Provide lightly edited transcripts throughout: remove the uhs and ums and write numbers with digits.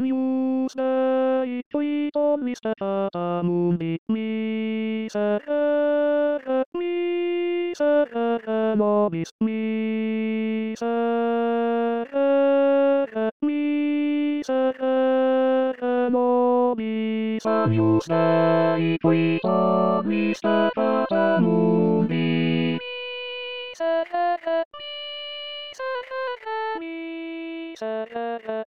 Agnus Dei, qui tollis peccata mundi, miserere, miserere nobis, miserere, miserere nobis. Agnus Dei, qui tollis peccata mundi, miserere, miserere,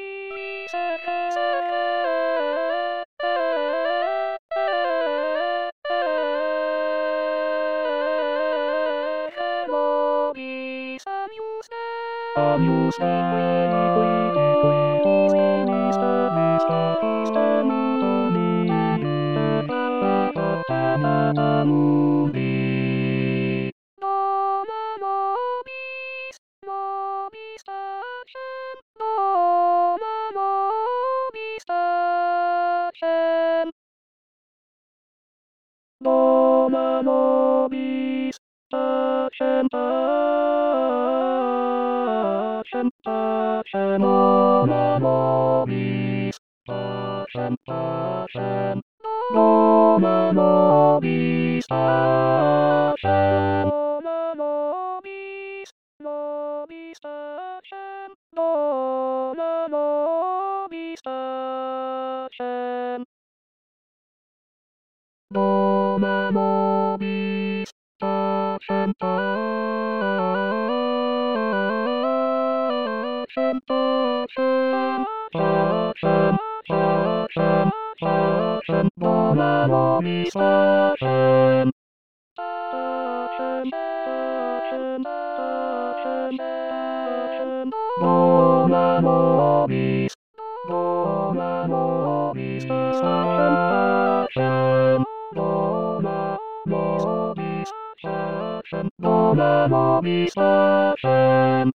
Agnus Dei, qui tollis peccata mundi. Dona nobis, nobis pacem, dona nobis pacem. Dona nobis pacem, pacem, pacem, dona nobis pacem, pacem, dona nobis pacem, dona nobis, nobis pacem, dona nobis pacem. Dona nobis pacem, pacem, pacem, pacem, pacem, pacem, dona nobis pacem, pacem, pacem, pacem, pacem, dona nobis, dona nobis pacem, pacem, dona nobis pacem, dona nobis pacem.